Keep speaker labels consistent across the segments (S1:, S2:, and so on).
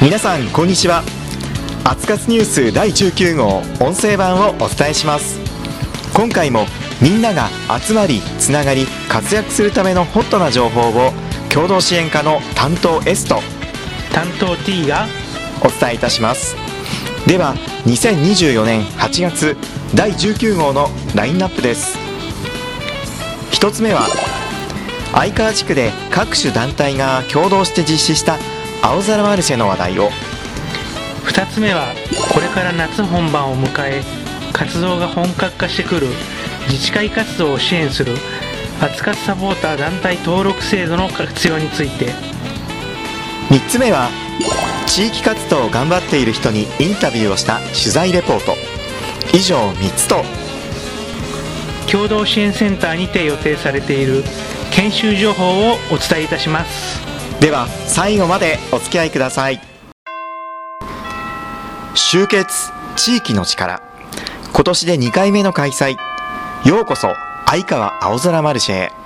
S1: 皆さんこんにちは。アツ活ニュース第19号音声版をお伝えします。今回もみんなが集まりつながり活躍するためのホットな情報を共同支援課の担当 S と
S2: 担当 T が
S1: お伝えいたします。では2024年8月第19号のラインナップです。1つ目は相川地区で各種団体が共同して実施した青空マルシェの話題を。
S2: 2つ目はこれから夏本番を迎え活動が本格化してくる自治会活動を支援するアツ活サポーター団体登録制度の活用について。
S1: 3つ目は地域活動を頑張っている人にインタビューをした取材レポート。以上3つと
S2: 共同支援センターにて予定されている研修情報をお伝えいたします。
S1: では最後までお付き合いください。集結地域の力、今年で2回目の開催。ようこそ相川青空マルシェへ。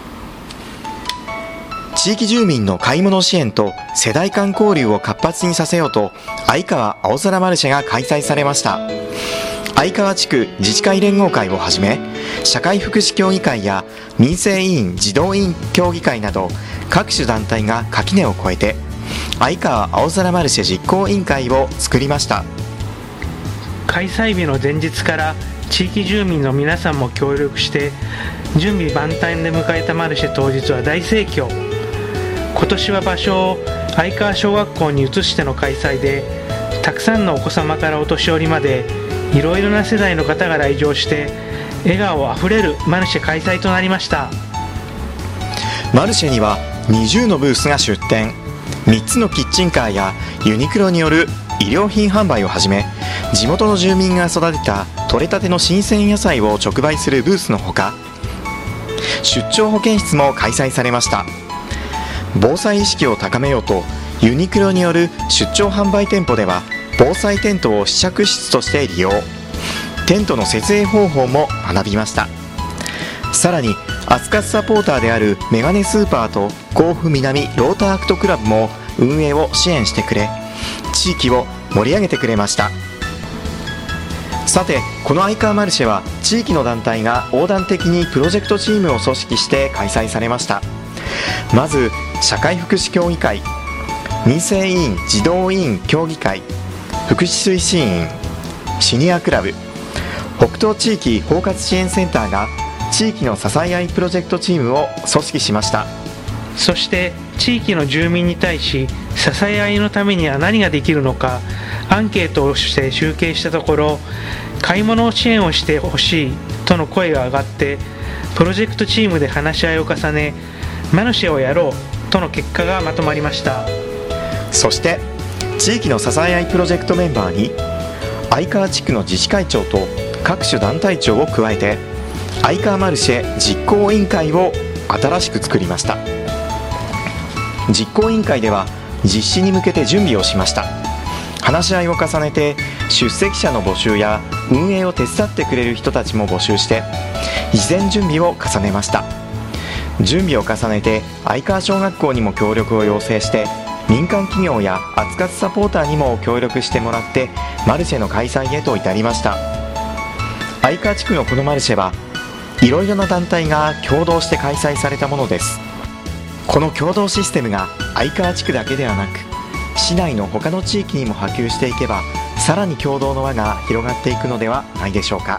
S1: 地域住民の買い物支援と世代間交流を活発にさせようと相川青空マルシェが開催されました。相川地区自治会連合会をはじめ社会福祉協議会や民生委員児童委員協議会など各種団体が垣根を越えて相川青空マルシェ実行委員会を作りました。
S2: 開催日の前日から地域住民の皆さんも協力して準備万端で迎えたマルシェ当日は大盛況。今年は場所を相川小学校に移しての開催でたくさんのお子様からお年寄りまでいろいろな世代の方が来場して笑顔あふれるマルシェ開催となりました。
S1: マルシェには20のブースが出店。3つのキッチンカーやユニクロによる衣料品販売をはじめ地元の住民が育てた取れたての新鮮野菜を直売するブースのほか出張保健室も開催されました。防災意識を高めようとユニクロによる出張販売店舗では防災テントを試着室として利用。テントの設営方法も学びました。さらにアツ活サポーターであるメガネスーパーと甲府南ローターアクトクラブも運営を支援してくれ地域を盛り上げてくれました。さてこの相川マルシェは地域の団体が横断的にプロジェクトチームを組織して開催されました。まず社会福祉協議会、民生委員児童委員協議会、福祉推進員、シニアクラブ、北東地域包括支援センターが地域の支え合いプロジェクトチームを組織しました。
S2: そして地域の住民に対し支え合いのためには何ができるのかアンケートをして集計したところ買い物支援をしてほしいとの声が上がってプロジェクトチームで話し合いを重ねマルシェをやろうとの結果がまとまりました。
S1: そして地域の支え合いプロジェクトメンバーに相川地区の自治会長と各種団体長を加えて相川マルシェ実行委員会を新しく作りました。実行委員会では実施に向けて準備をしました。話し合いを重ねて出席者の募集や運営を手伝ってくれる人たちも募集して事前準備を重ねました。準備を重ねて相川小学校にも協力を要請して民間企業やアツ活サポーターにも協力してもらってマルシェの開催へと至りました。相川地区のこのマルシェはいろいろな団体が共同して開催されたものです。この共同システムが相川地区だけではなく市内の他の地域にも波及していけばさらに共同の輪が広がっていくのではないでしょうか。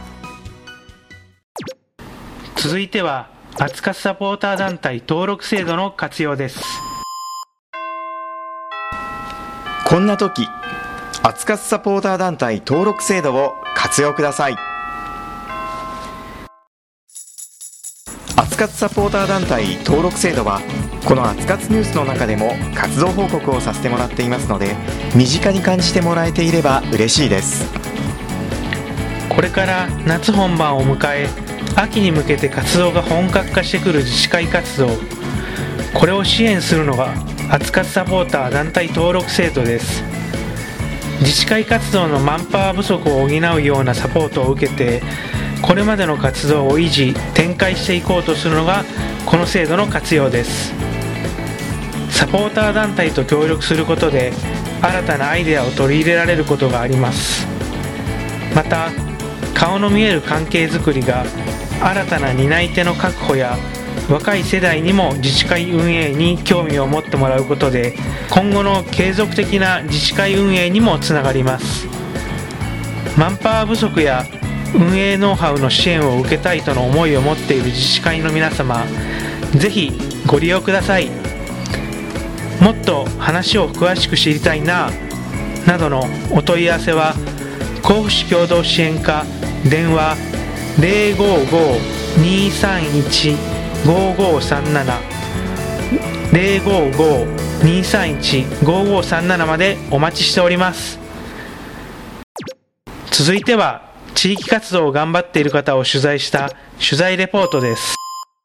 S2: 続いてはアツ活サポーター団体登録制度の活用です。
S1: こんな時アツ活サポーター団体登録制度を活用ください。アツ活サポーター団体登録制度はこのアツ活ニュースの中でも活動報告をさせてもらっていますので身近に感じてもらえていれば嬉しいです。
S2: これから夏本番を迎え秋に向けて活動が本格化してくる自治会活動、これを支援するのがアツ活サポーター団体登録制度です。自治会活動のマンパワー不足を補うようなサポートを受けてこれまでの活動を維持展開していこうとするのがこの制度の活用です。サポーター団体と協力することで新たなアイデアを取り入れられることがあります。また顔の見える関係づくりが新たな担い手の確保や若い世代にも自治会運営に興味を持ってもらうことで今後の継続的な自治会運営にもつながります。マンパワー不足や運営ノウハウの支援を受けたいとの思いを持っている自治会の皆様、ぜひご利用ください。もっと話を詳しく知りたいななどのお問い合わせは甲府市共同支援課電話 055-231-5537 055-231-5537 までお待ちしております。続いては地域活動を頑張っている方を取材した取材レポートです。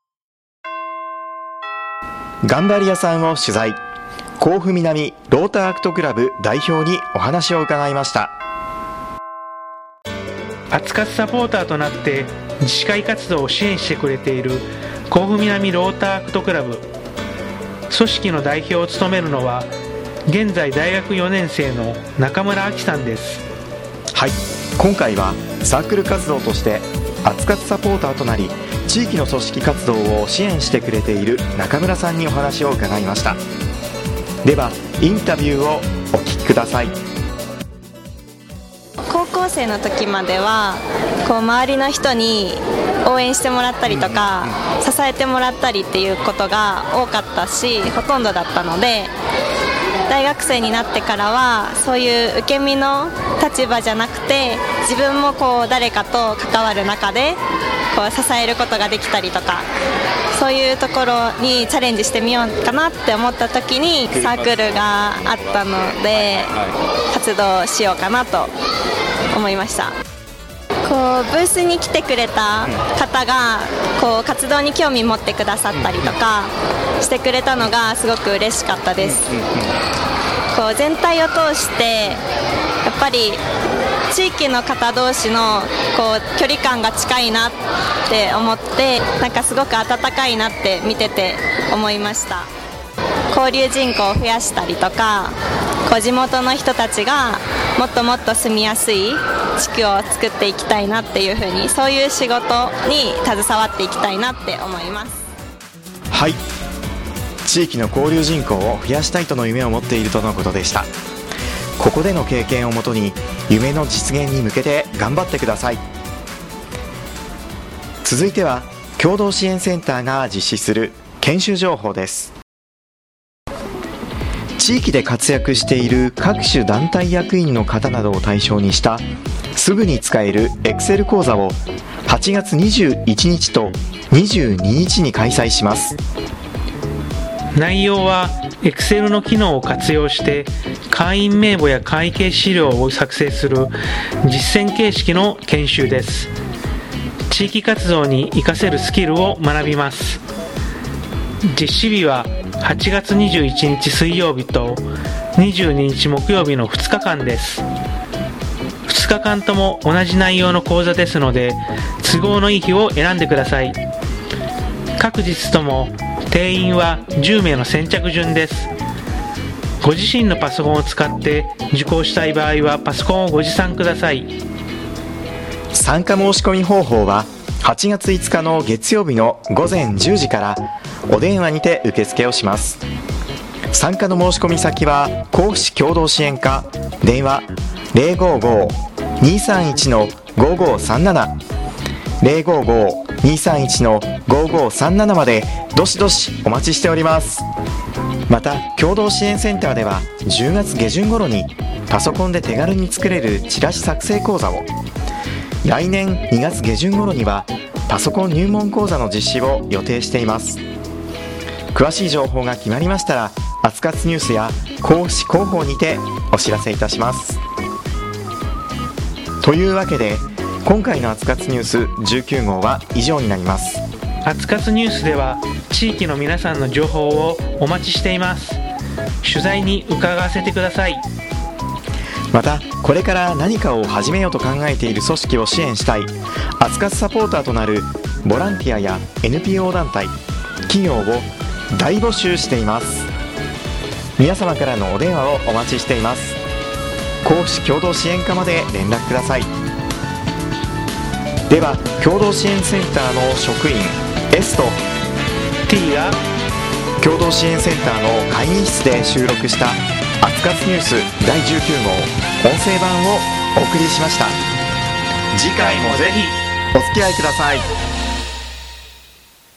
S1: 頑張り屋さんを取材、甲府南ローターアクトクラブ代表にお話を伺いました。
S2: 熱活サポーターとなって自治会活動を支援してくれている甲府南ローターアクトクラブ組織の代表を務めるのは現在大学4年生の中村明さんです。
S1: はい、今回はサークル活動として熱活サポーターとなり地域の組織活動を支援してくれている中村さんにお話を伺いました。ではインタビューをお聞きください。
S3: 高校生の時までは周りの人に応援してもらったりとか支えてもらったりっていうことが多かったしほとんどだったので、大学生になってからはそういう受け身の立場じゃなくて自分も誰かと関わる中で支えることができたりとか、そういうところにチャレンジしてみようかなって思った時にサークルがあったので活動しようかなと思いました。ブースに来てくれた方が活動に興味持ってくださったりとかしてくれたのがすごく嬉しかったです。全体を通してやっぱり地域の方同士の距離感が近いなって思って、すごく温かいなって見てて思いました。交流人口を増やしたりとか地元の人たちがもっともっと住みやすい地区を作っていきたいなっていうふうに、そういう仕事に携わっていきたいなって思います。
S1: はい、地域の交流人口を増やしたいとの夢を持っているとのことでした。ここでの経験をもとに夢の実現に向けて頑張ってください。続いては共同支援センターが実施する研修情報です。地域で活躍している各種団体役員の方などを対象にしたすぐに使える Excel 講座を8月21日と22日に開催します。
S2: 内容は Excel の機能を活用して会員名簿や会計資料を作成する実践形式の研修です。地域活動に活かせるスキルを学びます。実施日は8月21日水曜日と22日木曜日の2日間です。2日間とも同じ内容の講座ですので都合のいい日を選んでください。各日とも定員は10名の先着順です。ご自身のパソコンを使って受講したい場合はパソコンをご持参ください。
S1: 参加申し込み方法は8月5日の月曜日の午前10時からお電話にて受付をします。参加の申し込み先は甲府市共同支援課電話 055-231-5537 055-231-5537 までどしどしお待ちしております。また共同支援センターでは10月下旬頃にパソコンで手軽に作れるチラシ作成講座を、来年2月下旬頃にはパソコン入門講座の実施を予定しています。詳しい情報が決まりましたら熱活ニュースや甲府市広報にてお知らせいたします。というわけで今回の熱活ニュース19号は以上になります。
S2: 熱活ニュースでは地域の皆さんの情報をお待ちしています。取材に伺わせてください。
S1: またこれから何かを始めようと考えている組織を支援したい熱活サポーターとなるボランティアや NPO 団体企業を大募集しています。 皆様からのお電話をお待ちしています。甲府市共同支援課まで連絡ください。では共同支援センターの職員 S と
S2: T が
S1: 共同支援センターの会議室で収録したアツ活ニュース第19号音声版をお送りしました。
S2: 次回もぜひ
S1: お付き合いください。